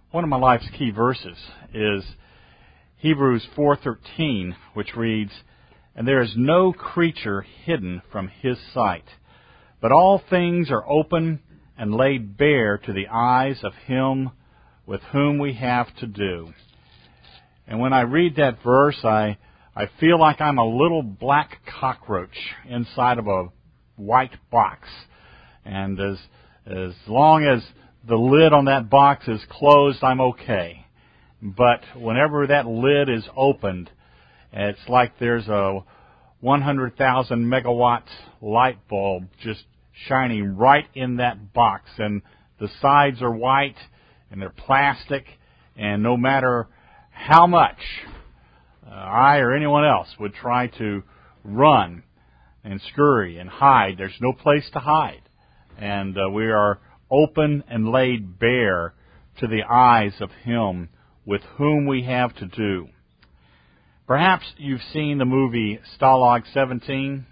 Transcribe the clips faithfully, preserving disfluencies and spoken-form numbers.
One of my life's key verses is Hebrews four thirteen, which reads, "And there is no creature hidden from His sight, but all things are open and laid bare to the eyes of Him with whom we have to do." And when I read that verse, I, I feel like I'm a little black cockroach inside of a white box. And as, as long as the lid on that box is closed, I'm okay. But whenever that lid is opened, it's like there's a one hundred thousand megawatt light bulb just shining right in that box. And the sides are white, and they're plastic, and no matter how much uh, I or anyone else would try to run and scurry and hide, there's no place to hide. And uh, we are open and laid bare to the eyes of Him with whom we have to do. Perhaps you've seen the movie Stalag seventeen.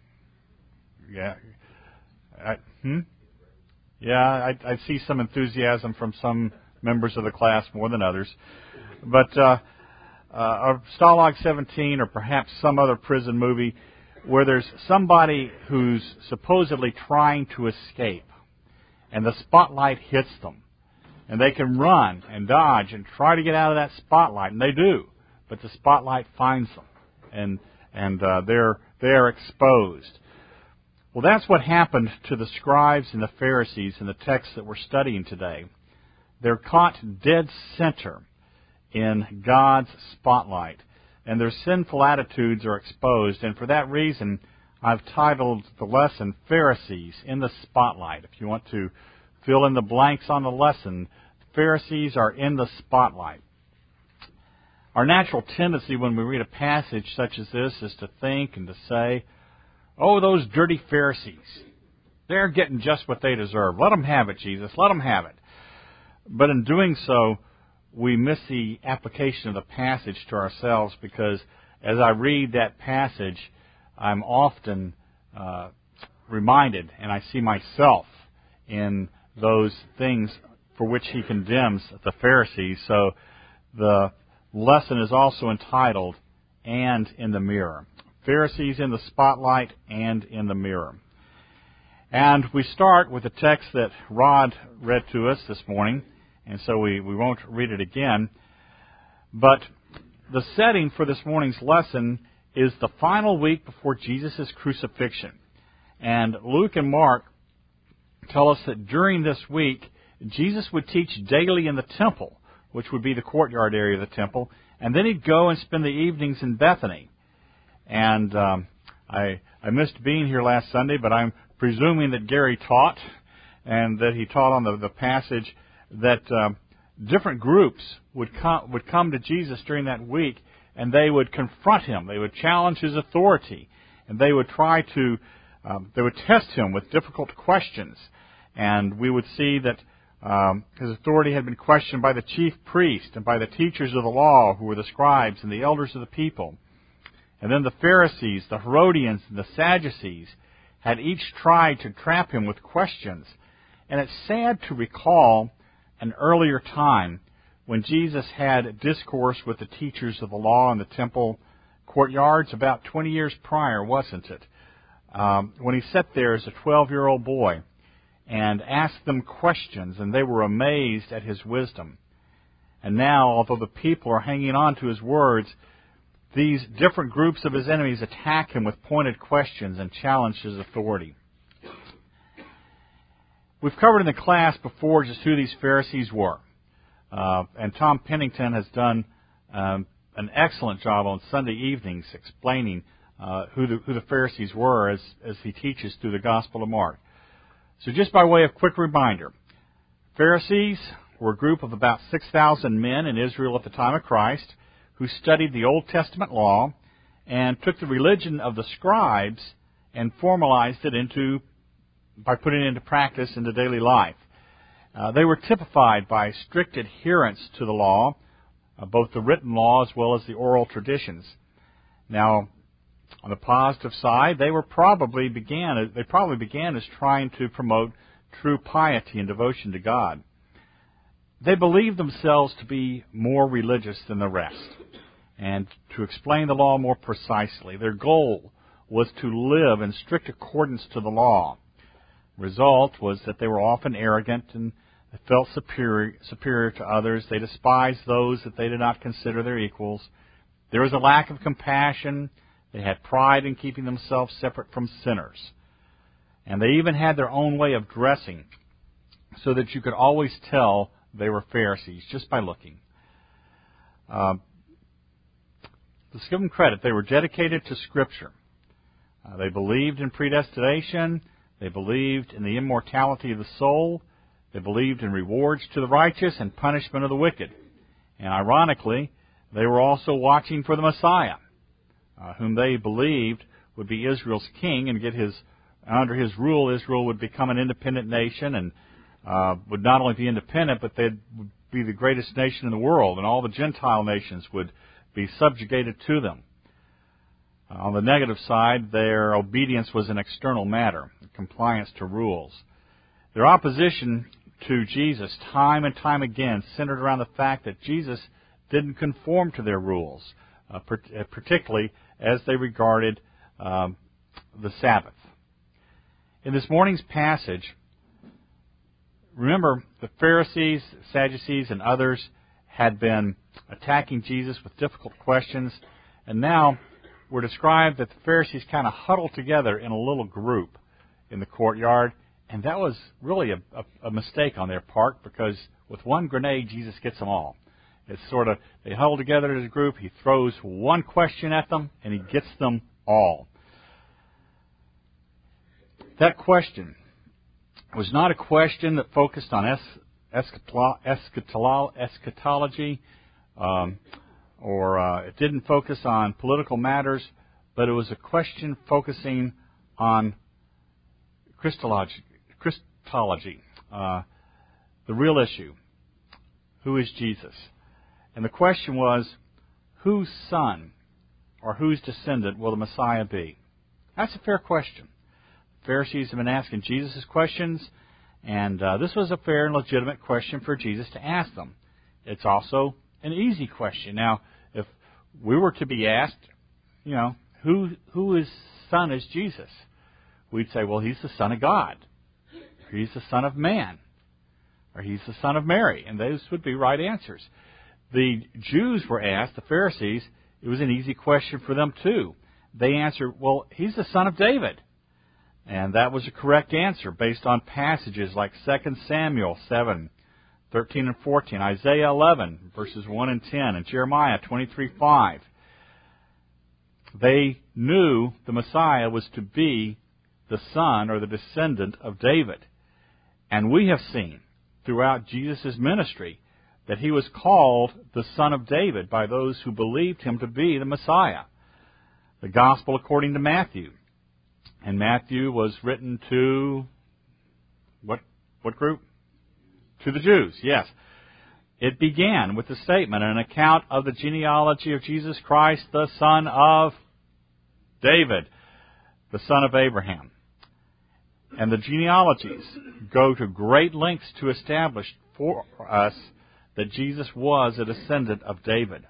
Yeah. I, hmm? Yeah, I, I see some enthusiasm from some members of the class more than others. But uh, uh, Stalag seventeen, or perhaps some other prison movie where there's somebody who's supposedly trying to escape, and the spotlight hits them, and they can run and dodge and try to get out of that spotlight, and they do, but the spotlight finds them, and and uh, they're they're exposed. Well, that's what happened to the scribes and the Pharisees in the text that we're studying today. They're caught dead center in God's spotlight, and their sinful attitudes are exposed. And for that reason, I've titled the lesson, Pharisees in the Spotlight. If you want to fill in the blanks on the lesson, Pharisees are in the spotlight. Our natural tendency when we read a passage such as this is to think and to say, "Oh, those dirty Pharisees, they're getting just what they deserve. Let them have it, Jesus. Let them have it." But in doing so, we miss the application of the passage to ourselves, because as I read that passage, I'm often uh, reminded, and I see myself in those things for which he condemns the Pharisees. So the lesson is also entitled, "And in the Mirror." Pharisees in the spotlight and in the mirror. And we start with the text that Rod read to us this morning, and so we, we won't read it again. But the setting for this morning's lesson is the final week before Jesus' crucifixion. And Luke and Mark tell us that during this week, Jesus would teach daily in the temple, which would be the courtyard area of the temple, and then he'd go and spend the evenings in Bethany. And um, I, I missed being here last Sunday, but I'm presuming that Gary taught, and that he taught on the, the passage that um, different groups would come, would come to Jesus during that week, and they would confront him. They would challenge his authority, and they would try to, um, they would test him with difficult questions. And we would see that um, his authority had been questioned by the chief priest and by the teachers of the law, who were the scribes and the elders of the people. And then the Pharisees, the Herodians, and the Sadducees had each tried to trap him with questions. And it's sad to recall an earlier time when Jesus had discourse with the teachers of the law in the temple courtyards about twenty years prior, wasn't it? Um, when he sat there as a twelve-year-old boy and asked them questions, and they were amazed at his wisdom. And now, although the people are hanging on to his words, these different groups of his enemies attack him with pointed questions and challenge his authority. We've covered in the class before just who these Pharisees were. Uh, and Tom Pennington has done um, an excellent job on Sunday evenings explaining uh, who, the, who the Pharisees were as, as he teaches through the Gospel of Mark. So just by way of quick reminder, Pharisees were a group of about six thousand men in Israel at the time of Christ, who studied the Old Testament law and took the religion of the scribes and formalized it into, by putting it into practice into daily life. Uh, they were typified by strict adherence to the law, uh, both the written law as well as the oral traditions. Now, on the positive side, they were probably began they probably began as trying to promote true piety and devotion to God. they believed themselves to be more religious than the rest and to explain the law more precisely. Their goal was to live in strict accordance to the law. Result was that they were often arrogant and felt superior, superior to others. They despised those that they did not consider their equals. There was a lack of compassion. They had pride in keeping themselves separate from sinners. And they even had their own way of dressing, so that you could always tell they were Pharisees just by looking. Uh, let's give them credit. They were dedicated to Scripture. Uh, they believed in predestination. They believed in the immortality of the soul. They believed in rewards to the righteous and punishment of the wicked. And ironically, they were also watching for the Messiah, uh, whom they believed would be Israel's king and get his under his rule, Israel would become an independent nation and uh, would not only be independent, but they would be the greatest nation in the world, and all the Gentile nations would be subjugated to them. Uh, on the negative side, their obedience was an external matter, compliance to rules. Their opposition to Jesus, time and time again, centered around the fact that Jesus didn't conform to their rules, uh, particularly as they regarded um, the Sabbath. In this morning's passage, remember the Pharisees, Sadducees, and others had been attacking Jesus with difficult questions, and now we're described that the Pharisees kind of huddled together in a little group in the courtyard, and that was really a, a, a mistake on their part, because with one grenade, Jesus gets them all. It's sort of, they huddle together as a group, he throws one question at them, and he gets them all. That question was not a question that focused on es- eschatolo- eschatology, um, or uh, it didn't focus on political matters, but it was a question focusing on Christology, Christology uh, the real issue. Who is Jesus? And the question was, whose son or whose descendant will the Messiah be? That's a fair question. Pharisees have been asking Jesus questions, and uh, this was a fair and legitimate question for Jesus to ask them. It's also an easy question. Now, if we were to be asked, you know, who who is son is Jesus? We'd say, well, he's the Son of God, or he's the Son of Man, or he's the Son of Mary, and those would be right answers. The Jews were asked, the Pharisees, it was an easy question for them too. They answered, well, he's the Son of David. And that was a correct answer based on passages like Second Samuel seven, thirteen and fourteen, Isaiah eleven, verses one and ten, and Jeremiah twenty-three five. They knew the Messiah was to be the son or the descendant of David. And we have seen throughout Jesus' ministry that he was called the Son of David by those who believed him to be the Messiah. The Gospel according to Matthew. And Matthew was written to what what group? To the Jews, yes. It began with the statement, an account of the genealogy of Jesus Christ, the son of David, the son of Abraham. And the genealogies go to great lengths to establish for us that Jesus was a descendant of David.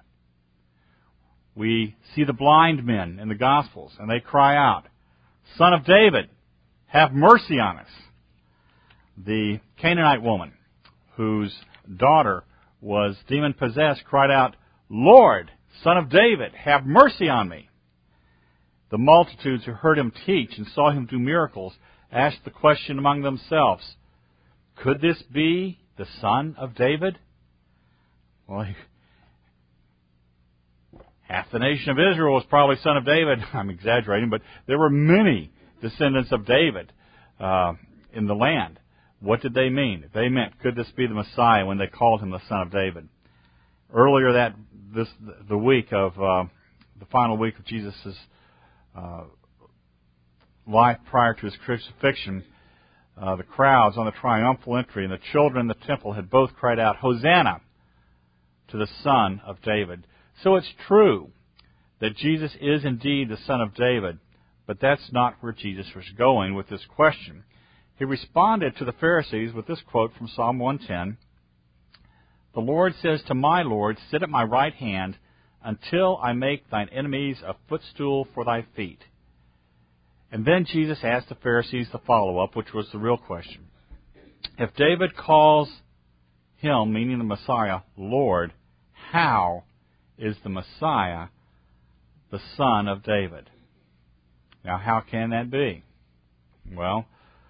We see the blind men in the Gospels, and they cry out, Son of David, have mercy on us. The Canaanite woman, whose daughter was demon-possessed, cried out, Lord, Son of David, have mercy on me. The multitudes who heard him teach and saw him do miracles asked the question among themselves, could this be the Son of David? Well, half the nation of Israel was probably son of David. I'm exaggerating, but there were many descendants of David uh, in the land. What did they mean? They meant, could this be the Messiah when they called him the Son of David? Earlier that this the week of uh, the final week of Jesus' uh, life prior to his crucifixion, uh, the crowds on the triumphal entry and the children in the temple had both cried out, Hosanna to the Son of David. So it's true that Jesus is indeed the Son of David, but that's not where Jesus was going with this question. He responded to the Pharisees with this quote from Psalm one ten, The Lord says to my Lord, sit at my right hand until I make thine enemies a footstool for thy feet. And then Jesus asked the Pharisees the follow-up, which was the real question. If David calls him, meaning the Messiah, Lord, how is the Messiah the son of David? Now, how can that be? Well,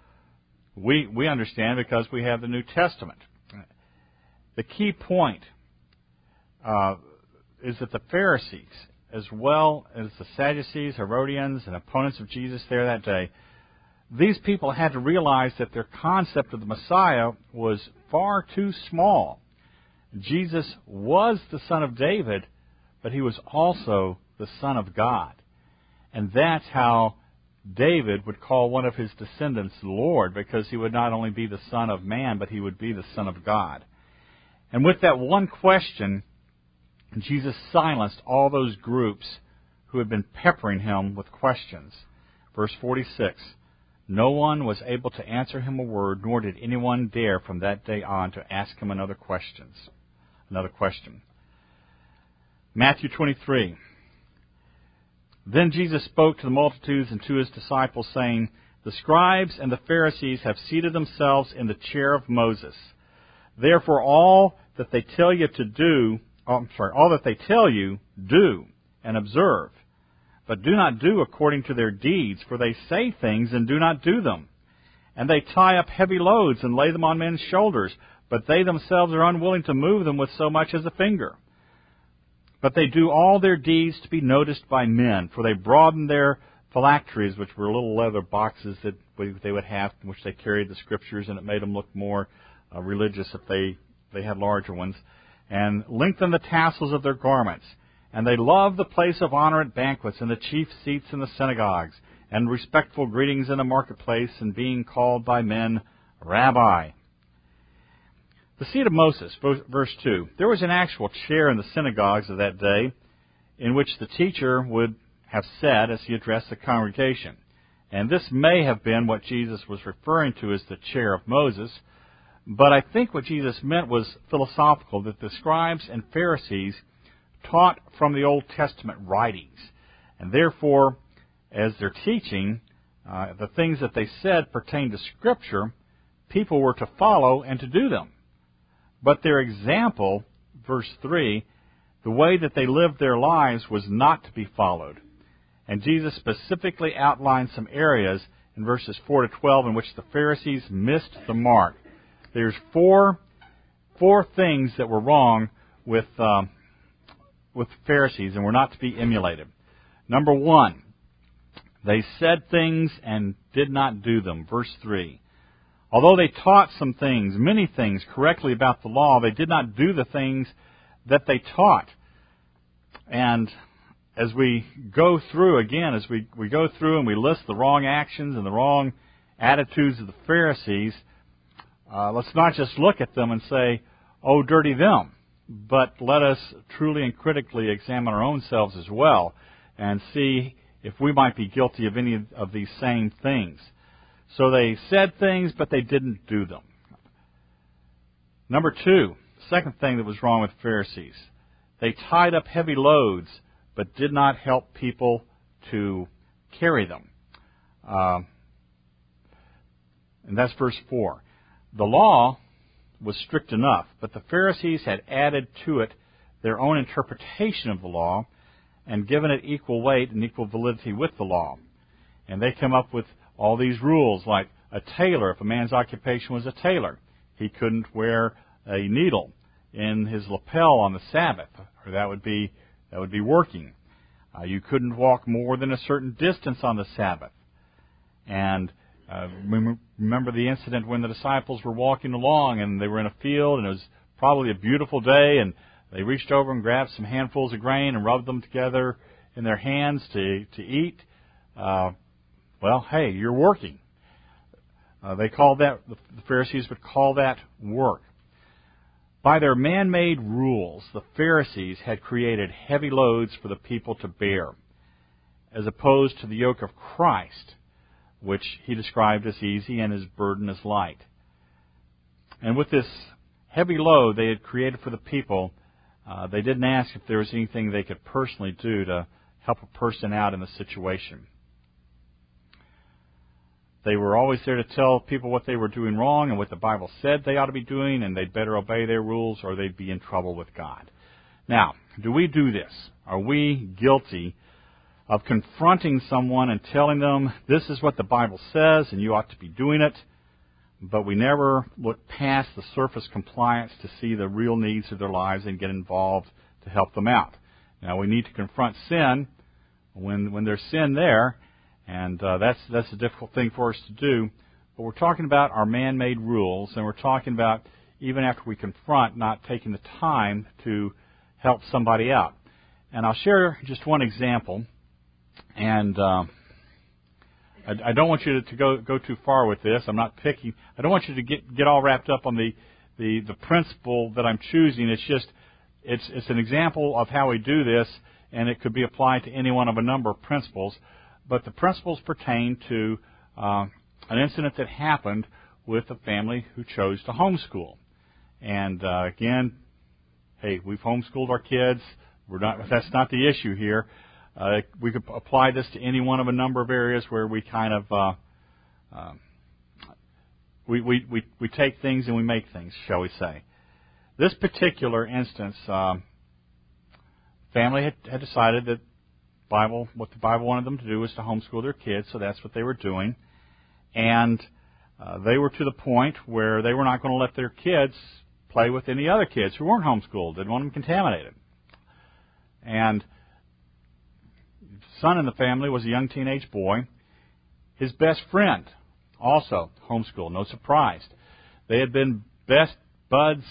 we we understand because we have the New Testament. The key point uh, is that the Pharisees, as well as the Sadducees, Herodians, and opponents of Jesus there that day, these people had to realize that their concept of the Messiah was far too small. Jesus was the son of David, but he was also the Son of God. And that's how David would call one of his descendants Lord, because he would not only be the Son of man, but he would be the Son of God. And with that one question, Jesus silenced all those groups who had been peppering him with questions. Verse forty-six, no one was able to answer him a word, nor did anyone dare from that day on to ask him another questions. Another question. Matthew twenty-three. Then Jesus spoke to the multitudes and to his disciples, saying, the scribes and the Pharisees have seated themselves in the chair of Moses. Therefore all that they tell you to do, oh, I'm sorry, all that they tell you, do and observe. But do not do according to their deeds, for they say things and do not do them. And they tie up heavy loads and lay them on men's shoulders, but they themselves are unwilling to move them with so much as a finger. But they do all their deeds to be noticed by men, for they broaden their phylacteries, which were little leather boxes that they would have, in which they carried the Scriptures, and it made them look more uh, religious if they, they had larger ones, and lengthen the tassels of their garments. And they love the place of honor at banquets, and the chief seats in the synagogues, and respectful greetings in the marketplace, and being called by men Rabbi. The seat of Moses, verse two. There was an actual chair in the synagogues of that day in which the teacher would have sat as he addressed the congregation. And this may have been what Jesus was referring to as the chair of Moses, but I think what Jesus meant was philosophical, that the scribes and Pharisees taught from the Old Testament writings. And therefore, as they're teaching, uh, the things that they said pertained to Scripture, people were to follow and to do them. But their example, verse three, the way that they lived their lives was not to be followed. And Jesus specifically outlined some areas in verses four to twelve in which the Pharisees missed the mark. There's four, four things that were wrong with, um, with the Pharisees and were not to be emulated. Number one, they said things and did not do them. Verse three. Although they taught some things, many things, correctly about the law, they did not do the things that they taught. And as we go through, again, as we, we go through and we list the wrong actions and the wrong attitudes of the Pharisees, uh, let's not just look at them and say, oh, dirty them, but let us truly and critically examine our own selves as well and see if we might be guilty of any of these same things. So they said things, but they didn't do them. Number two, second thing that was wrong with the Pharisees. They tied up heavy loads, but did not help people to carry them. Uh, and that's verse four. The law was strict enough, but the Pharisees had added to it their own interpretation of the law and given it equal weight and equal validity with the law. And they come up with all these rules, like a tailor, if a man's occupation was a tailor, he couldn't wear a needle in his lapel on the Sabbath, or that would be that would be working. Uh, you couldn't walk more than a certain distance on the Sabbath. And uh, remember the incident when the disciples were walking along and they were in a field and it was probably a beautiful day, and they reached over and grabbed some handfuls of grain and rubbed them together in their hands to to eat. Uh, Well, hey, you're working. Uh, they called that, the Pharisees would call that work. By their man-made rules, the Pharisees had created heavy loads for the people to bear, as opposed to the yoke of Christ, which he described as easy and his burden as light. And with this heavy load they had created for the people, uh, they didn't ask if there was anything they could personally do to help a person out in the situation. They were always there to tell people what they were doing wrong and what the Bible said they ought to be doing, and they'd better obey their rules or they'd be in trouble with God. Now, do we do this? Are we guilty of confronting someone and telling them, this is what the Bible says and you ought to be doing it, but we never look past the surface compliance to see the real needs of their lives and get involved to help them out? Now, we need to confront sin when when there's sin there, and uh, that's that's a difficult thing for us to do. But we're talking about our man-made rules, and we're talking about, even after we confront, not taking the time to help somebody out. And I'll share just one example, and uh, I, I don't want you to, to go go too far with this. I'm not picking. I don't want you to get get all wrapped up on the the, the principle that I'm choosing. It's just it's it's an example of how we do this, and it could be applied to any one of a number of principles. But the principles pertain to uh, an incident that happened with a family who chose to homeschool. And uh, again, hey, we've homeschooled our kids. We're not. That's not the issue here. Uh, we could apply this to any one of a number of areas where we kind of uh, uh, we, we we we take things and we make things, shall we say? This particular instance, uh, family had, had decided that Bible, what the Bible wanted them to do was to homeschool their kids, so that's what they were doing. And uh, they were to the point where they were not going to let their kids play with any other kids who weren't homeschooled. Didn't want them contaminated. And the son in the family was a young teenage boy. His best friend, also homeschooled, no surprise. They had been best buds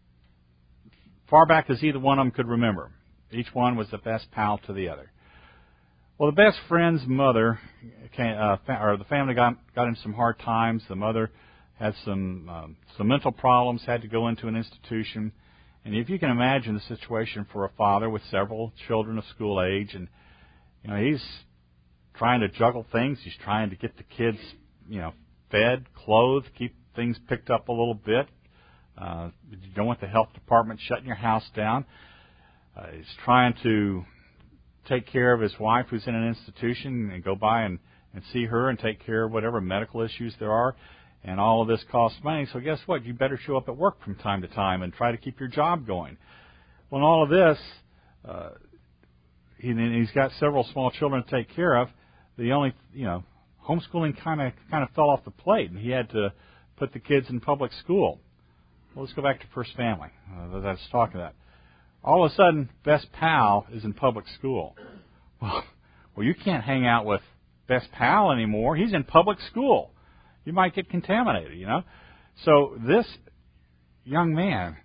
far back as either one of them could remember. Each one was the best pal to the other. Well, the best friend's mother, came, uh, or the family got got into some hard times. The mother had some um, some mental problems, had to go into an institution. And if you can imagine the situation for a father with several children of school age, and you know he's trying to juggle things. He's trying to get the kids, you know, fed, clothed, keep things picked up a little bit. Uh, you don't want the health department shutting your house down. Uh, he's trying to take care of his wife who's in an institution and go by and, and see her and take care of whatever medical issues there are. And all of this costs money. So guess what? You better show up at work from time to time and try to keep your job going. Well, in all of this, uh, he, he's got several small children to take care of. The only, you know, homeschooling kind of kind of fell off the plate, and he had to put the kids in public school. Well, let's go back to First Family uh, that I was talking about. All of a sudden, Best Pal is in public school. Well, well, you can't hang out with Best Pal anymore. He's in public school. You might get contaminated, you know. So this young man,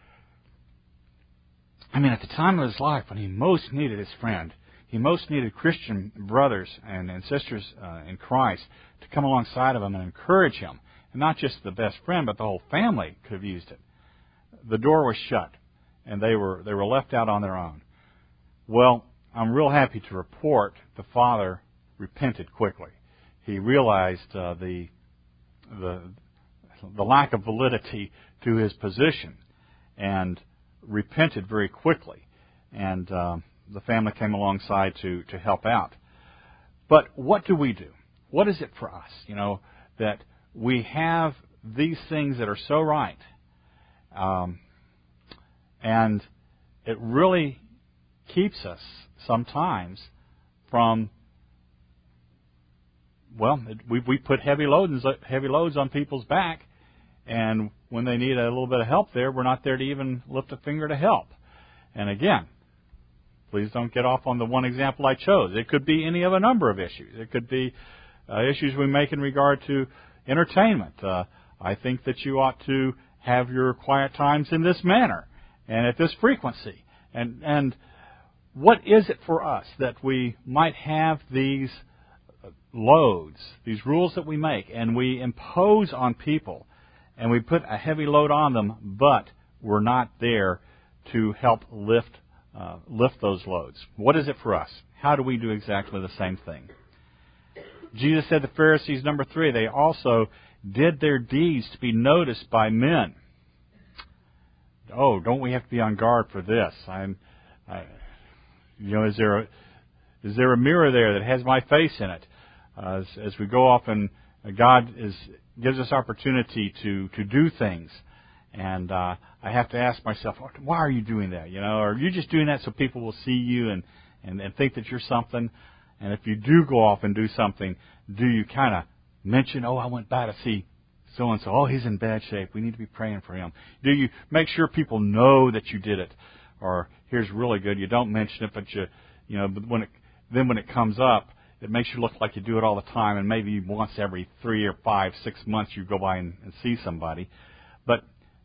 I mean, at the time of his life when he most needed his friend, he most needed Christian brothers and, and sisters uh, in Christ to come alongside of him and encourage him. And not just the best friend, but the whole family could have used it. The door was shut, and they were they were left out on their own. Well, I'm real happy to report the father repented quickly. He realized uh, the the the lack of validity to his position, and repented very quickly. And uh, the family came alongside to to help out. But what do we do? What is it for us? You know, that we have these things that are so right, um, and it really keeps us sometimes from, well, it, we we put heavy loads heavy loads on people's back, and when they need a little bit of help there, we're not there to even lift a finger to help. And again, please don't get off on the one example I chose. It could be any of a number of issues. It could be uh, issues we make in regard to entertainment. Uh, I think that you ought to have your quiet times in this manner and at this frequency. And and what is it for us that we might have these loads, these rules that we make, and we impose on people, and we put a heavy load on them, but we're not there to help lift uh, lift those loads? What is it for us? How do we do exactly the same thing? Jesus said the Pharisees, number three, they also did their deeds to be noticed by men. oh, don't we have to be on guard for this? I'm, I, you know, is there a, is there a mirror there that has my face in it? Uh, as, as we go off and God is gives us opportunity to, to do things. And uh, I have to ask myself, why are you doing that? You know, or are you just doing that so people will see you and, and, and think that you're something? And if you do go off and do something, do you kind of mention, oh, I went by to see so-and-so. Oh, he's in bad shape. We need to be praying for him. Do you make sure people know that you did it? Or here's really good, you don't mention it, but you, you know, but when it, then when it comes up, it makes you look like you do it all the time, and maybe once every three or five, six months you go by and, and see somebody. But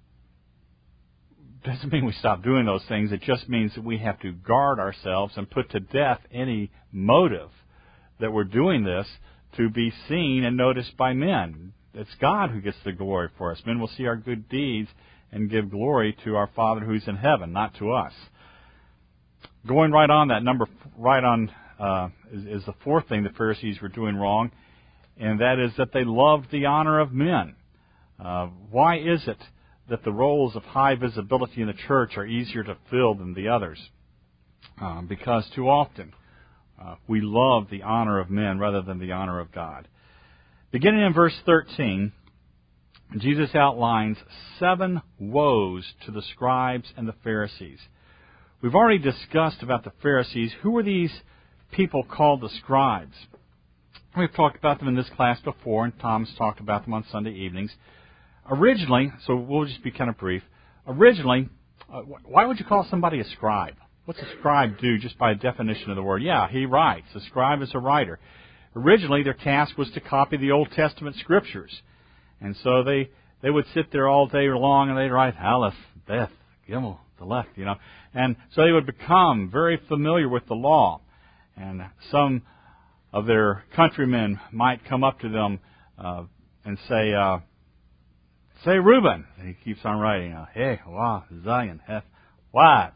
it doesn't mean we stop doing those things. It just means that we have to guard ourselves and put to death any motive that we're doing this to be seen and noticed by men. It's God who gets the glory for us. Men will see our good deeds and give glory to our Father who's in heaven, not to us. Going right on that number, right on uh, is, is the fourth thing the Pharisees were doing wrong, and that is that they loved the honor of men. Uh, why is it that the roles of high visibility in the church are easier to fill than the others? Uh, because too often uh, we love the honor of men rather than the honor of God. Beginning in verse thirteen, Jesus outlines seven woes to the scribes and the Pharisees. We've already discussed about the Pharisees. Who were these people called the scribes? We've talked about them in this class before, and Tom's talked about them on Sunday evenings. Originally, so we'll just be kind of brief. Originally, uh, why would you call somebody a scribe? What's a scribe do just by definition of the word? Yeah, he writes. A scribe is a writer. Originally, their task was to copy the Old Testament scriptures. And so they, they would sit there all day long and they'd write Aleph, Beth, Gimel, the left, you know. And so they would become very familiar with the law. And some of their countrymen might come up to them uh, and say, uh, say Reuben. And he keeps on writing, uh, hey, wah, Zion, hef, what?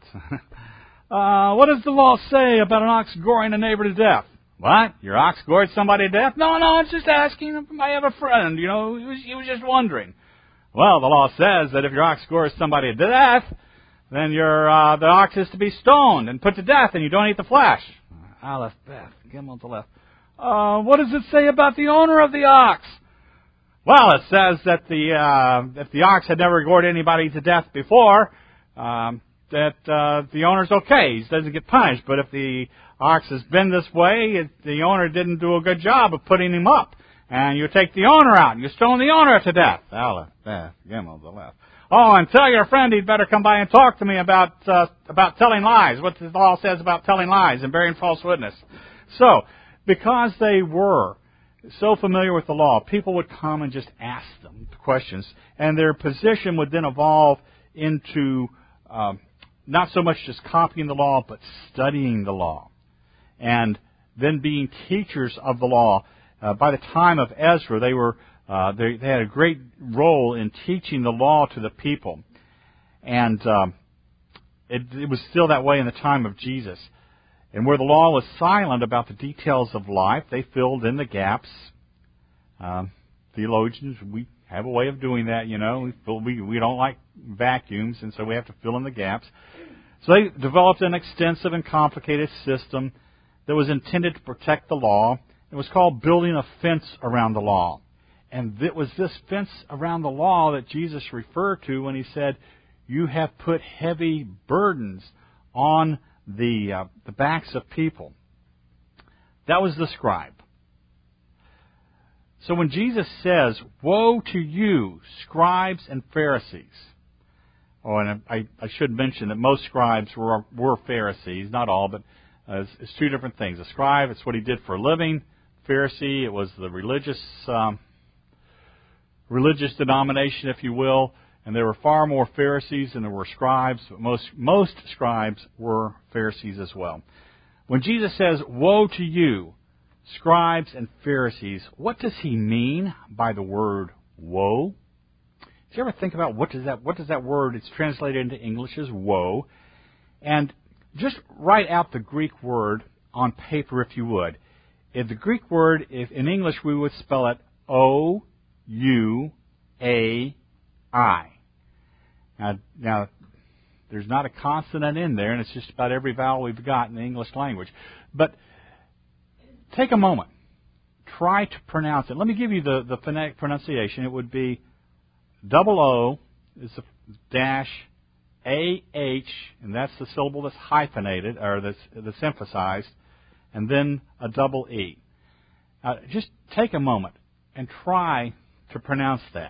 uh, what does the law say about an ox goring a neighbor to death? What? Your ox gored somebody to death? No, no, it's just asking. I have a friend, you know, he was, he was just wondering. Well, the law says that if your ox gores somebody to death, then your uh, the ox is to be stoned and put to death, and you don't eat the flesh. Aleph, Beth, Gimel, the left. Uh, what does it say about the owner of the ox? Well, it says that the uh, if the ox had never gored anybody to death before, um, that uh, the owner's okay. He doesn't get punished. But if the ox has been this way, it, the owner didn't do a good job of putting him up. And you take the owner out, and you stone the owner to death. Aleph, Beth, Gimel, the left. Oh, and tell your friend he'd better come by and talk to me about uh, about telling lies, what the law says about telling lies and bearing false witness. So, because they were so familiar with the law, people would come and just ask them questions, and their position would then evolve into um, not so much just copying the law, but studying the law, and then being teachers of the law. Uh, by the time of Ezra, they were uh, they, they had a great role in teaching the law to the people, and um, it, it was still that way in the time of Jesus. And where the law was silent about the details of life, they filled in the gaps. Um, theologians, we have a way of doing that, you know. We, fill, we we don't like vacuums, and so we have to fill in the gaps. So they developed an extensive and complicated system that was intended to protect the law. It was called building a fence around the law. And it was this fence around the law that Jesus referred to when he said, you have put heavy burdens on the uh, the backs of people. That was the scribe. So when Jesus says, woe to you, scribes and Pharisees. Oh, and I, I should mention that most scribes were, were Pharisees, not all, but uh, it's, it's two different things. A scribe, it's what he did for a living. Pharisee, it was the religious um, religious denomination, if you will. And there were far more Pharisees than there were scribes, but most, most scribes were Pharisees as well. When Jesus says, woe to you, scribes and Pharisees, what does he mean by the word woe? Did you ever think about what does that what does that word, it's translated into English as woe, and just write out the Greek word on paper if you would. If the Greek word, if in English we would spell it O U A I. Now, now, there's not a consonant in there, and it's just about every vowel we've got in the English language. But take a moment. Try to pronounce it. Let me give you the, the phonetic pronunciation. It would be double O is a dash A H, and that's the syllable that's hyphenated, or that's, that's emphasized, and then a double E. Uh, just take a moment and try to pronounce that.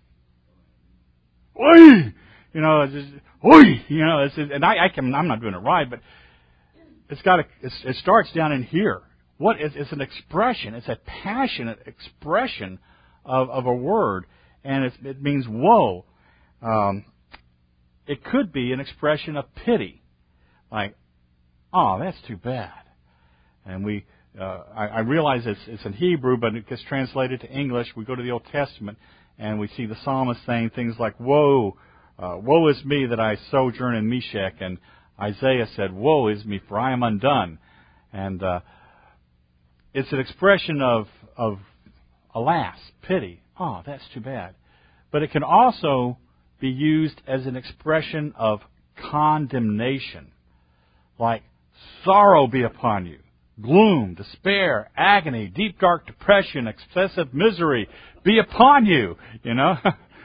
Oi! You know, it's just, oi! You know, it's, and I, I can, I'm not doing it right, but it's got a, it's, it starts down in here. What is, it's an expression. It's a passionate expression of, of a word, and it's, it means woe. Um, it could be an expression of pity, like, oh, that's too bad. And we, uh, I, I realize it's, it's in Hebrew, but it gets translated to English. We go to the Old Testament, and we see the psalmist saying things like, woe, uh, woe is me that I sojourn in Meshech, and Isaiah said, woe is me, for I am undone. And uh, it's an expression of, of, alas, pity. Oh, that's too bad. But it can also be used as an expression of condemnation, like, sorrow be upon you, gloom, despair, agony, deep dark depression, excessive misery be upon you, you know.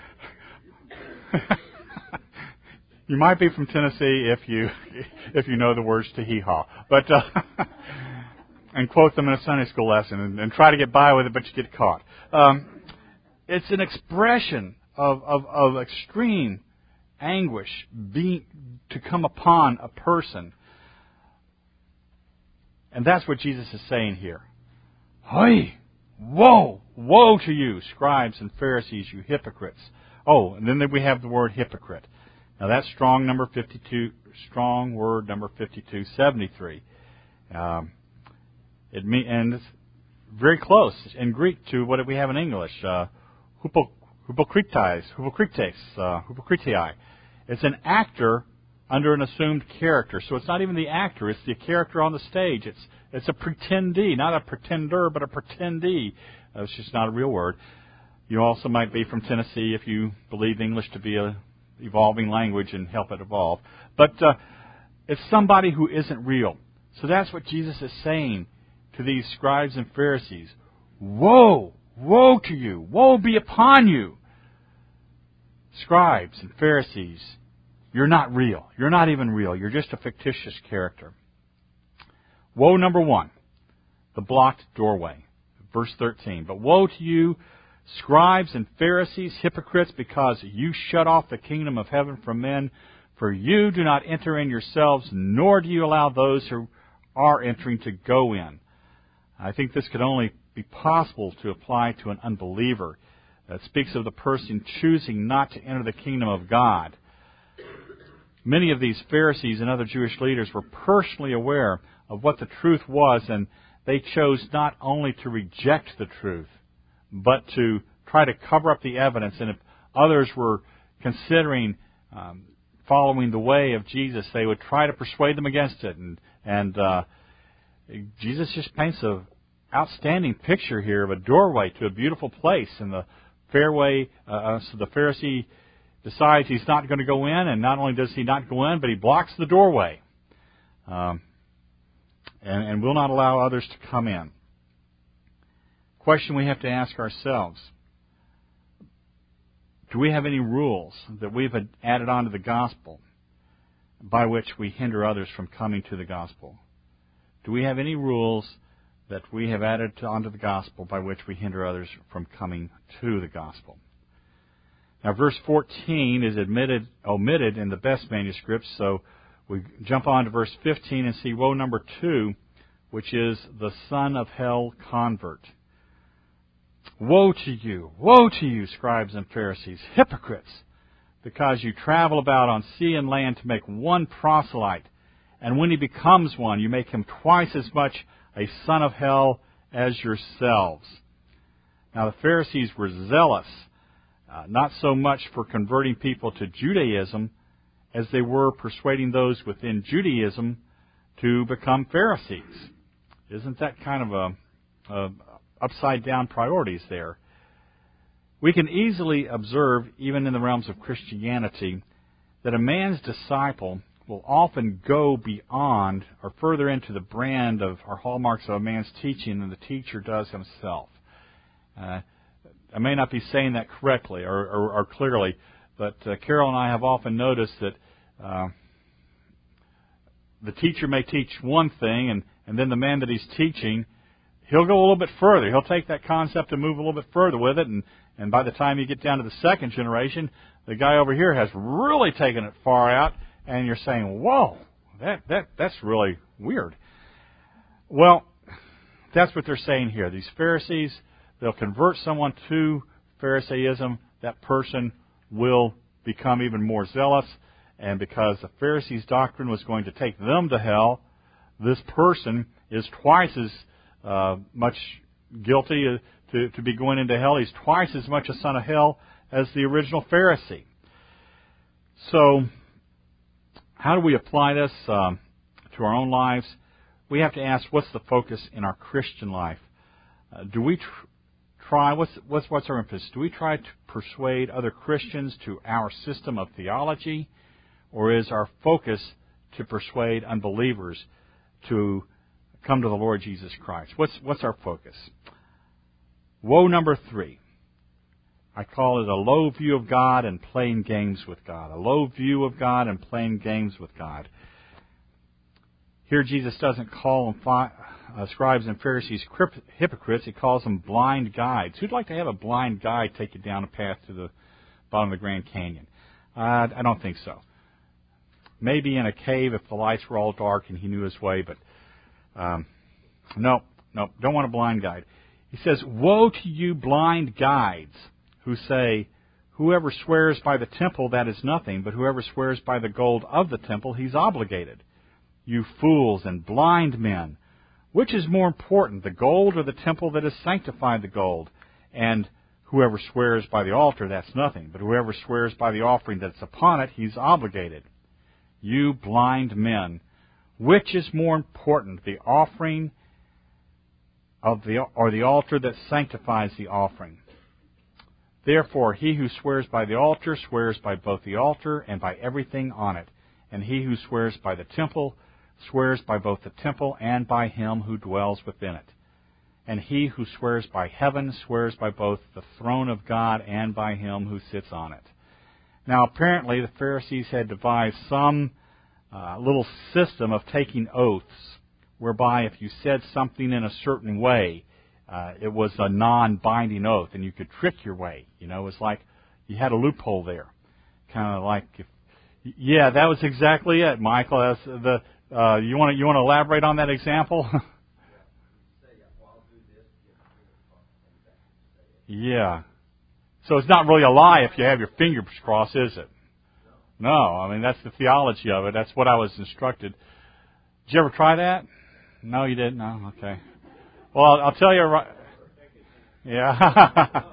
You might be from Tennessee if you if you know the words to hee-haw, but uh, and quote them in a Sunday school lesson and, and try to get by with it, but you get caught. Um, it's an expression of, of, of extreme anguish being to come upon a person. And that's what Jesus is saying here. Hey, woe, woe to you, scribes and Pharisees, you hypocrites. Oh, and then we have the word hypocrite. Now that's strong number fifty-two, strong word number fifty-two seventy-three. Um, it mean, and it's very close in Greek to what we have in English. Uh, hupo, hypocrites, hypocrites, uh, hypocritii. It's an actor under an assumed character. So it's not even the actor, it's the character on the stage. It's it's a pretendee, not a pretender, but a pretendee. Uh, it's just not a real word. You also might be from Tennessee if you believe English to be a evolving language and help it evolve. But uh, it's somebody who isn't real. So that's what Jesus is saying to these scribes and Pharisees. Woe! Woe to you! Woe be upon you! Scribes and Pharisees, you're not real. You're not even real. You're just a fictitious character. Woe number one, the blocked doorway. Verse thirteen. But woe to you, scribes and Pharisees, hypocrites, because you shut off the kingdom of heaven from men, for you do not enter in yourselves, nor do you allow those who are entering to go in. I think this could only be possible to apply to an unbeliever. That speaks of the person choosing not to enter the kingdom of God. Many of these Pharisees and other Jewish leaders were personally aware of what the truth was, and they chose not only to reject the truth, but to try to cover up the evidence. And if others were considering um, following the way of Jesus, they would try to persuade them against it. And, and uh, Jesus just paints an outstanding picture here of a doorway to a beautiful place. And the fairway, uh, so the Pharisee decides he's not going to go in, and not only does he not go in, but he blocks the doorway, um, and, and will not allow others to come in. Question we have to ask ourselves: do we have any rules that we've added onto the gospel by which we hinder others from coming to the gospel? Do we have any rules that we have added to, onto the gospel by which we hinder others from coming to the gospel? Now, verse fourteen is admitted, omitted in the best manuscripts, so we jump on to verse fifteen and see woe number two, which is the son of hell convert. Woe to you, woe to you, scribes and Pharisees, hypocrites, because you travel about on sea and land to make one proselyte, and when he becomes one, you make him twice as much a son of hell as yourselves. Now, the Pharisees were zealous, uh, not so much for converting people to Judaism as they were persuading those within Judaism to become Pharisees. Isn't that kind of a, a upside-down priorities there? We can easily observe, even in the realms of Christianity, that a man's disciple will often go beyond or further into the brand of or hallmarks of a man's teaching than the teacher does himself. Uh, I may not be saying that correctly or, or, or clearly, but uh, Carol and I have often noticed that uh, the teacher may teach one thing, and, and then the man that he's teaching, he'll go a little bit further. He'll take that concept and move a little bit further with it, and, and by the time you get down to the second generation, the guy over here has really taken it far out, and you're saying, whoa, that, that that's really weird. Well, that's what they're saying here. These Pharisees, they'll convert someone to Pharisaism. That person will become even more zealous, and because the Pharisees' doctrine was going to take them to hell, this person is twice as uh, much guilty to, to be going into hell. He's twice as much a son of hell as the original Pharisee. So, how do we apply this um, to our own lives? We have to ask, what's the focus in our Christian life? Uh, do we tr- try, what's, what's, what's our emphasis? Do we try to persuade other Christians to our system of theology? Or is our focus to persuade unbelievers to come to the Lord Jesus Christ? What's, what's our focus? Woe number three. I call it a low view of God and playing games with God. A low view of God and playing games with God. Here Jesus doesn't call them fi- uh, scribes and Pharisees hypocrites. He calls them blind guides. Who'd like to have a blind guide take you down a path to the bottom of the Grand Canyon? Uh, I don't think so. Maybe in a cave if the lights were all dark and he knew his way, but um, no, no, don't want a blind guide. He says, woe to you blind guides who say, whoever swears by the temple, that is nothing, but whoever swears by the gold of the temple, he's obligated. You fools and blind men, which is more important, the gold or the temple that has sanctified the gold? And whoever swears by the altar, that's nothing, but whoever swears by the offering that's upon it, he's obligated. You blind men, which is more important, the offering of the or the altar that sanctifies the offering? Therefore, he who swears by the altar swears by both the altar and by everything on it. And he who swears by the temple swears by both the temple and by him who dwells within it. And he who swears by heaven swears by both the throne of God and by him who sits on it. Now, apparently, the Pharisees had devised some uh, little system of taking oaths, whereby if you said something in a certain way, uh, it was a non-binding oath, and you could trick your way. You know, it was like you had a loophole there, kind of like, if, yeah, that was exactly it, Michael. That's the uh, you want to you want to elaborate on that example? Yeah. So it's not really a lie if you have your fingers crossed, is it? No. I mean, that's the theology of it. That's what I was instructed. Did you ever try that? No, you didn't? No? Okay. Well, I'll, I'll tell you right... Yeah.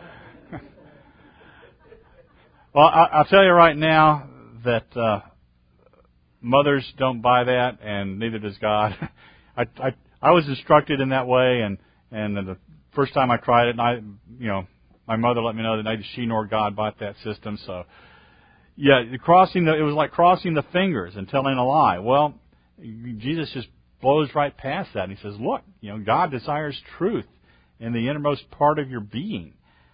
Well, I, I'll tell you right now that uh, mothers don't buy that, and neither does God. I, I, I was instructed in that way, and, and the first time I tried it, and I, you know, my mother let me know that neither she nor God bought that system. So, yeah, crossing the, it was like crossing the fingers and telling a lie. Well, Jesus just blows right past that, and he says, look, you know, God desires truth in the innermost part of your being.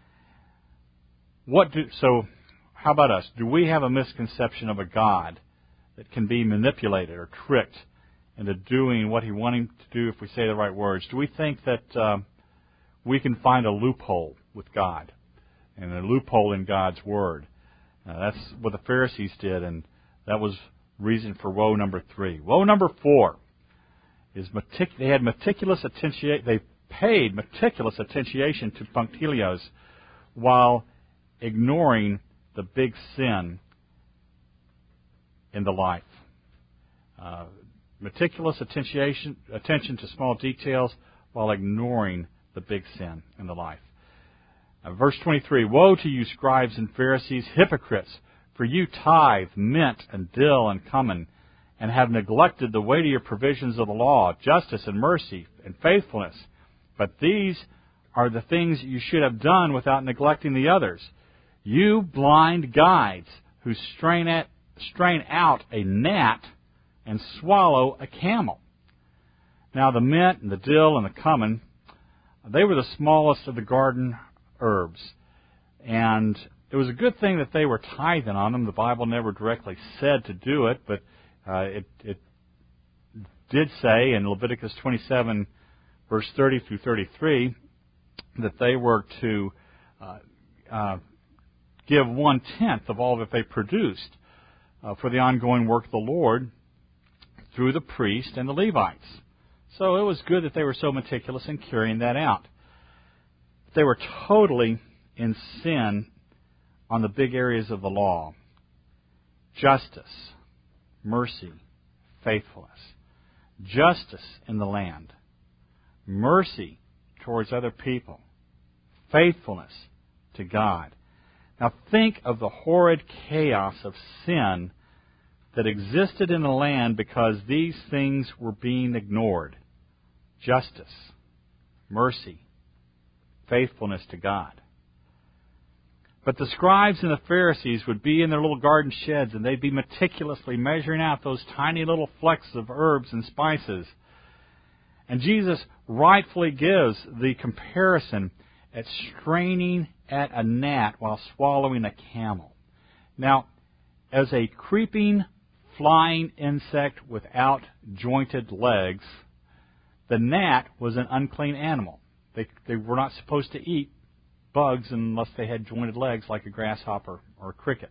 What do, so, how about us? Do we have a misconception of a God that can be manipulated or tricked into doing what he wanted to do if we say the right words? Do we think that uh, we can find a loophole with God and a loophole in God's Word? Uh, that's what the Pharisees did, and that was reason for woe number three. Woe number four is metic- they had meticulous attention. They paid meticulous attention to punctilios while ignoring the big sin in the life. Uh, meticulous attention attention to small details while ignoring the big sin in the life. Uh, verse twenty-three, woe to you, scribes and Pharisees, hypocrites, for you tithe mint and dill and cumin, and have neglected the weightier provisions of the law, justice and mercy and faithfulness. But these are the things you should have done without neglecting the others. You blind guides, who strain at strain out a gnat and swallow a camel. Now the mint and the dill and the cumin, they were the smallest of the garden herbs. And it was a good thing that they were tithing on them. The Bible never directly said to do it, but uh, it, it did say in Leviticus twenty-seven, verse thirty through thirty-three, that they were to uh, uh, give one-tenth of all that they produced uh, for the ongoing work of the Lord through the priest and the Levites. So it was good that they were so meticulous in carrying that out. They were totally in sin on the big areas of the law: justice, mercy, faithfulness. Justice in the land, mercy towards other people, faithfulness to God. Now think of the horrid chaos of sin that existed in the land because these things were being ignored: justice, mercy, faithfulness to God. But the scribes and the Pharisees would be in their little garden sheds, and they'd be meticulously measuring out those tiny little flecks of herbs and spices. And Jesus rightfully gives the comparison at straining at a gnat while swallowing a camel. Now, as a creeping, flying insect without jointed legs, the gnat was an unclean animal. They, they were not supposed to eat bugs unless they had jointed legs like a grasshopper or a cricket.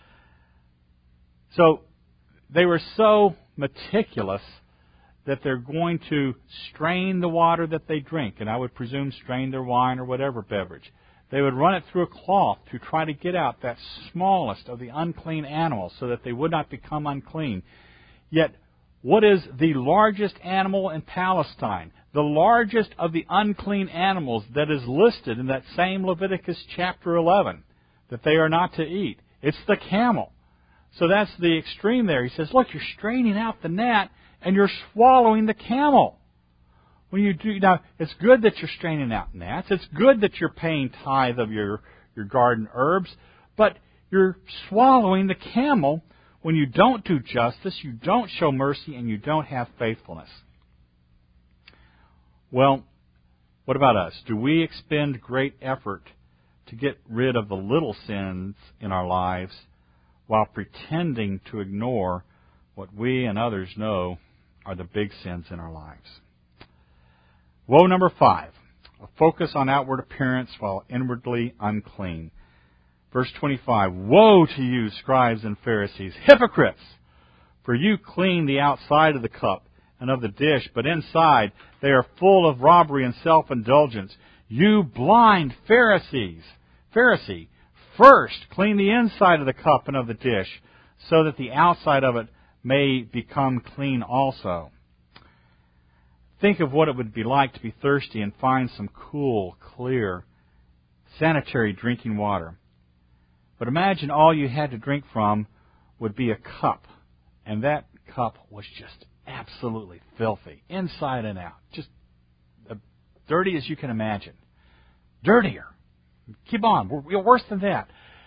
So they were so meticulous that they're going to strain the water that they drink, and I would presume strain their wine or whatever beverage. They would run it through a cloth to try to get out that smallest of the unclean animals so that they would not become unclean. Yet, what is the largest animal in Palestine? The largest of the unclean animals that is listed in that same Leviticus chapter eleven, that they are not to eat. It's the camel. So that's the extreme there. He says, look, you're straining out the gnat and you're swallowing the camel. When you do, now, it's good that you're straining out gnats. It's good that you're paying tithe of your, your garden herbs, but you're swallowing the camel when you don't do justice, you don't show mercy, and you don't have faithfulness. Well, what about us? Do we expend great effort to get rid of the little sins in our lives while pretending to ignore what we and others know are the big sins in our lives? Woe number five, a focus on outward appearance while inwardly unclean. Verse twenty-five, woe to you, scribes and Pharisees, hypocrites! For you clean the outside of the cup and of the dish, but inside they are full of robbery and self-indulgence. You blind Pharisees! Pharisee, first clean the inside of the cup and of the dish, so that the outside of it may become clean also. Think of what it would be like to be thirsty and find some cool, clear, sanitary drinking water. But imagine all you had to drink from would be a cup, and that cup was just absolutely filthy, inside and out, just as dirty as you can imagine. Dirtier. Keep on, we're worse than that.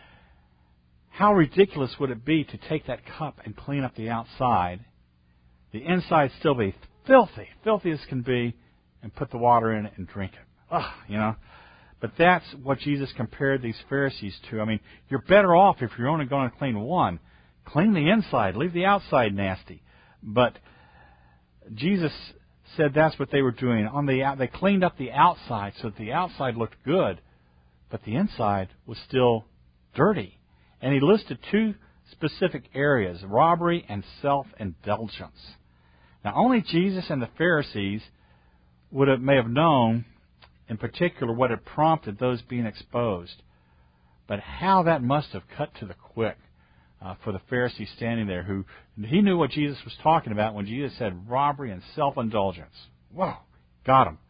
How ridiculous would it be to take that cup and clean up the outside, the inside still be filthy, filthy as can be, and put the water in it and drink it. Ugh, you know. But that's what Jesus compared these Pharisees to. I mean, you're better off if you're only going to clean one. Clean the inside, leave the outside nasty. But Jesus said that's what they were doing. On the they cleaned up the outside so that the outside looked good, but the inside was still dirty. And he listed two specific areas: robbery and self-indulgence. Now, only Jesus and the Pharisees would have, may have known in particular what had prompted those being exposed. But how that must have cut to the quick uh, for the Pharisee standing there, who he knew what Jesus was talking about when Jesus said robbery and self-indulgence. Whoa, got him.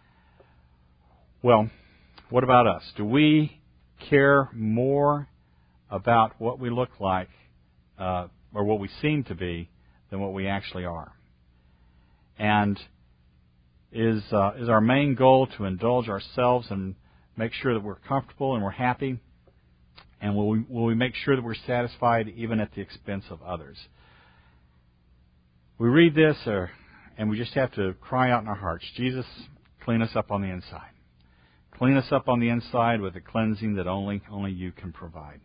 Well, what about us? Do we care more about what we look like uh, or what we seem to be than what we actually are? And is uh, is our main goal to indulge ourselves and make sure that we're comfortable and we're happy And will we, will we make sure that we're satisfied even at the expense of others? We read this, or, and we just have to cry out in our hearts, Jesus, clean us up on the inside. Clean us up on the inside with the cleansing that only, only you can provide.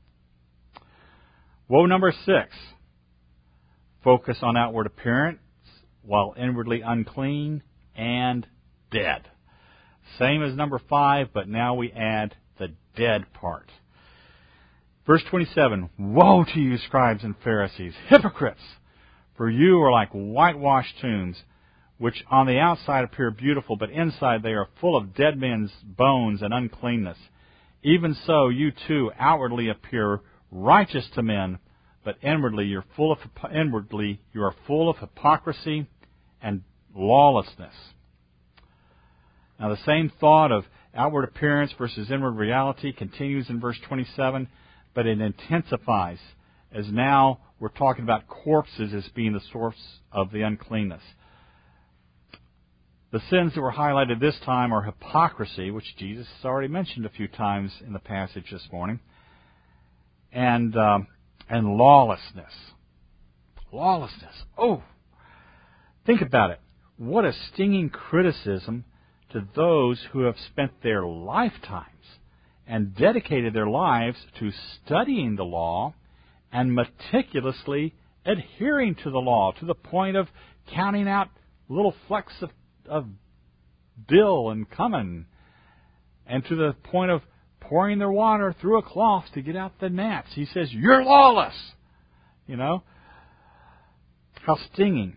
Woe number six. Focus on outward appearance while inwardly unclean and dead. Same as number five, but now we add the dead part. Verse twenty-seven, woe to you, scribes and Pharisees, hypocrites! For you are like whitewashed tombs, which on the outside appear beautiful, but inside they are full of dead men's bones and uncleanness. Even so, you too outwardly appear righteous to men, but inwardly you're full of inwardly you are full of hypocrisy and lawlessness. Now, the same thought of outward appearance versus inward reality continues in verse twenty-seven, but it intensifies as now we're talking about corpses as being the source of the uncleanness. The sins that were highlighted this time are hypocrisy, which Jesus has already mentioned a few times in the passage this morning, and um, and lawlessness. Lawlessness. Oh, think about it. What a stinging criticism to those who have spent their lifetimes and dedicated their lives to studying the law and meticulously adhering to the law to the point of counting out little flecks of, of dill and cumin, and to the point of pouring their water through a cloth to get out the gnats. He says, you're lawless. You know? How stinging.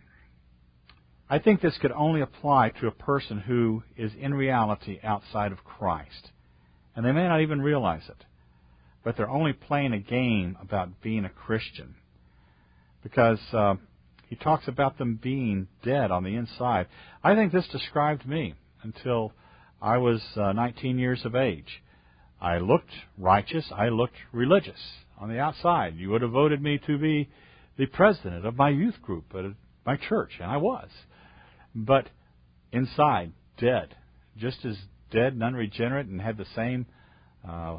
I think this could only apply to a person who is in reality outside of Christ. And they may not even realize it. But they're only playing a game about being a Christian. Because uh, he talks about them being dead on the inside. I think this described me until I was uh, nineteen years of age. I looked righteous. I looked religious on the outside. You would have voted me to be the president of my youth group at my church, and I was. But inside, dead. Just as dead and unregenerate, and had the same, uh,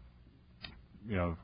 you know,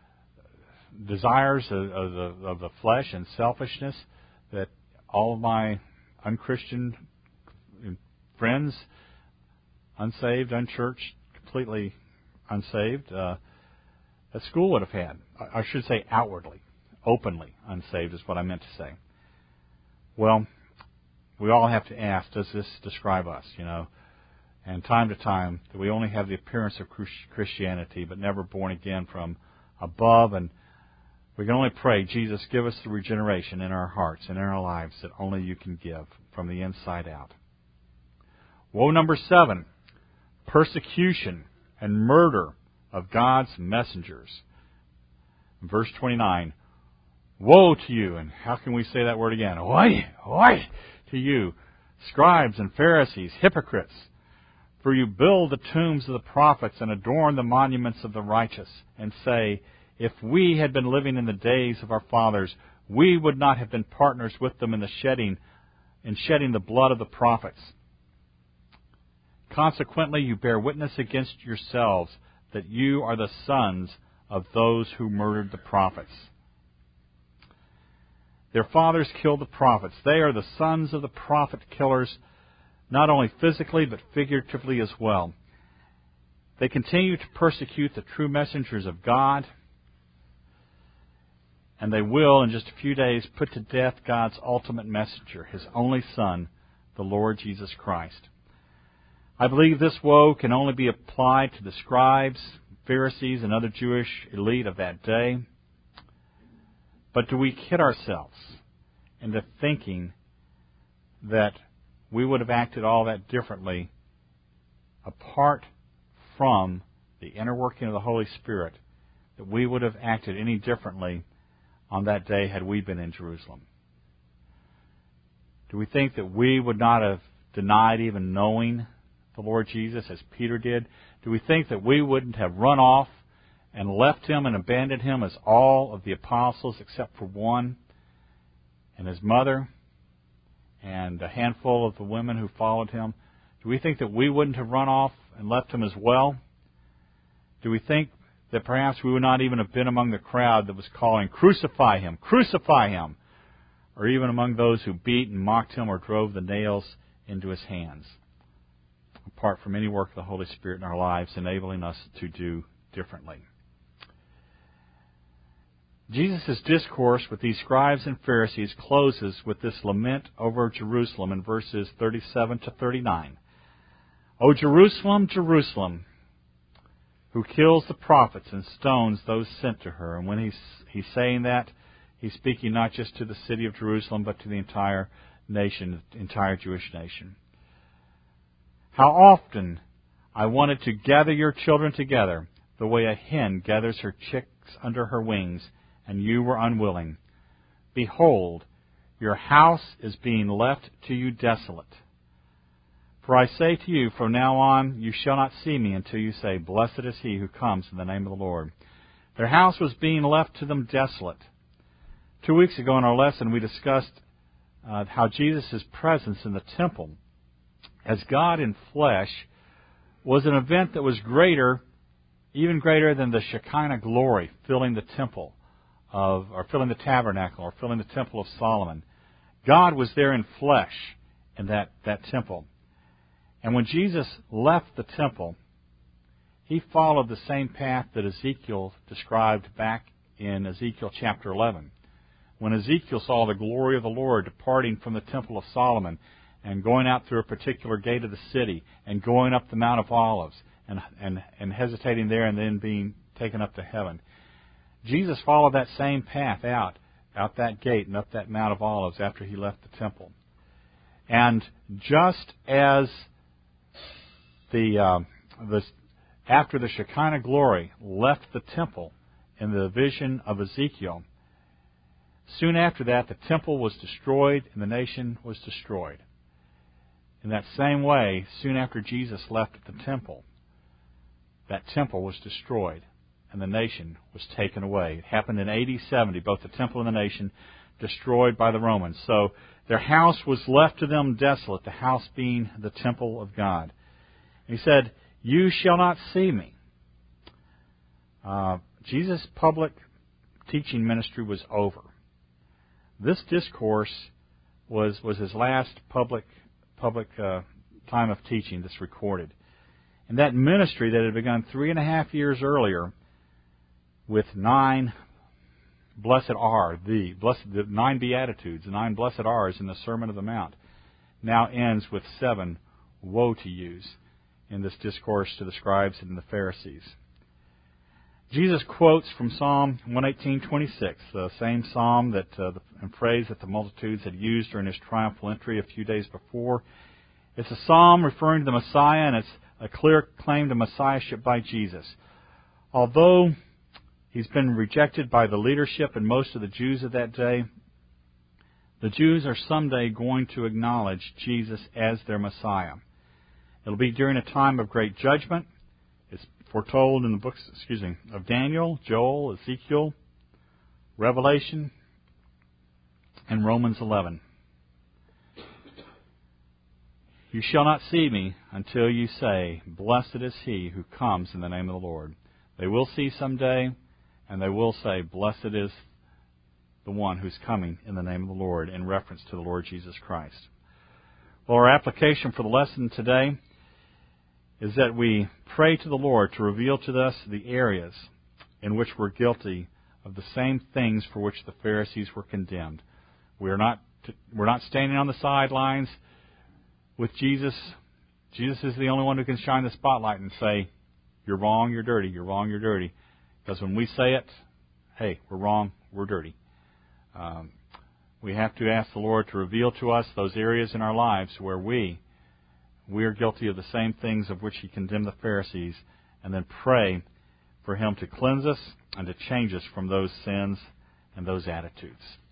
desires of, of, the, of the flesh and selfishness that all of my unchristian friends, unsaved, unchurched, completely unsaved, uh, at school would have had. I should say outwardly, openly unsaved is what I meant to say. Well, we all have to ask, does this describe us, you know? And time to time, that we only have the appearance of Christianity, but never born again from above. And we can only pray, Jesus, give us the regeneration in our hearts and in our lives that only you can give from the inside out. Woe number seven, persecution and murder of God's messengers. In verse twenty-nine, woe to you, and how can we say that word again? Oi, oi, to you, scribes and Pharisees, hypocrites! For you build the tombs of the prophets and adorn the monuments of the righteous, and say, if we had been living in the days of our fathers, we would not have been partners with them in the shedding, in shedding the blood of the prophets. Consequently, you bear witness against yourselves that you are the sons of those who murdered the prophets. Their fathers killed the prophets. They are the sons of the prophet killers, not only physically but figuratively as well. They continue to persecute the true messengers of God, and they will, in just a few days, put to death God's ultimate messenger, His only Son, the Lord Jesus Christ. I believe this woe can only be applied to the scribes, Pharisees, and other Jewish elite of that day. But do we kid ourselves into thinking that we would have acted all that differently apart from the inner working of the Holy Spirit, that we would have acted any differently on that day had we been in Jerusalem? Do we think that we would not have denied even knowing the Lord Jesus as Peter did? Do we think that we wouldn't have run off and left Him and abandoned Him as all of the apostles except for one and his mother and a handful of the women who followed Him? Do we think that we wouldn't have run off and left Him as well? Do we think that perhaps we would not even have been among the crowd that was calling, "Crucify him! Crucify him!" or even among those who beat and mocked him or drove the nails into his hands, apart from any work of the Holy Spirit in our lives enabling us to do differently. Jesus' discourse with these scribes and Pharisees closes with this lament over Jerusalem in verses thirty-seven to thirty-nine. "O Jerusalem, Jerusalem, who kills the prophets and stones those sent to her." And when he's, he's saying that, he's speaking not just to the city of Jerusalem, but to the entire nation, the entire Jewish nation. "How often I wanted to gather your children together, the way a hen gathers her chicks under her wings, and you were unwilling. Behold, your house is being left to you desolate. For I say to you, from now on you shall not see me until you say, 'Blessed is he who comes in the name of the Lord.'" Their house was being left to them desolate. Two weeks ago in our lesson we discussed uh, how Jesus' presence in the temple as God in flesh was an event that was greater, even greater than the Shekinah glory filling the temple of, or filling the tabernacle, or filling the temple of Solomon. God was there in flesh in that, that temple. And when Jesus left the temple, he followed the same path that Ezekiel described back in Ezekiel chapter eleven. When Ezekiel saw the glory of the Lord departing from the temple of Solomon and going out through a particular gate of the city and going up the Mount of Olives and, and, and hesitating there and then being taken up to heaven. Jesus followed that same path out, out that gate and up that Mount of Olives after he left the temple. And just as the, uh, the after the Shekinah glory left the temple in the vision of Ezekiel, soon after that the temple was destroyed and the nation was destroyed. In that same way, soon after Jesus left the temple, that temple was destroyed and the nation was taken away. It happened in A D seventy, both the temple and the nation destroyed by the Romans. So their house was left to them desolate, the house being the temple of God. He said, "You shall not see me." Uh, Jesus' public teaching ministry was over. This discourse was was his last public public uh, time of teaching that's recorded. And that ministry that had begun three and a half years earlier with nine blessed are, the, blessed, the nine Beatitudes, the nine blessed are's in the Sermon on the Mount, now ends with seven woe to yous in this discourse to the scribes and the Pharisees. Jesus quotes from Psalm one eighteen twenty-six, the same psalm that uh, the, and phrase that the multitudes had used during his triumphal entry a few days before. It's a psalm referring to the Messiah, and it's a clear claim to Messiahship by Jesus. Although he's been rejected by the leadership and most of the Jews of that day, the Jews are someday going to acknowledge Jesus as their Messiah. It'll be during a time of great judgment. It's foretold in the books, excuse me, of Daniel, Joel, Ezekiel, Revelation, and Romans eleven. "You shall not see me until you say, 'Blessed is he who comes in the name of the Lord.'" They will see someday, and they will say, "Blessed is the one who's coming in the name of the Lord," in reference to the Lord Jesus Christ. Well, our application for the lesson today is that we pray to the Lord to reveal to us the areas in which we're guilty of the same things for which the Pharisees were condemned. We're not we're not standing on the sidelines with Jesus. Jesus is the only one who can shine the spotlight and say, "You're wrong, you're dirty, you're wrong, you're dirty." Because when we say it, hey, we're wrong, we're dirty. Um, we have to ask the Lord to reveal to us those areas in our lives where we we are guilty of the same things of which he condemned the Pharisees, and then pray for him to cleanse us and to change us from those sins and those attitudes.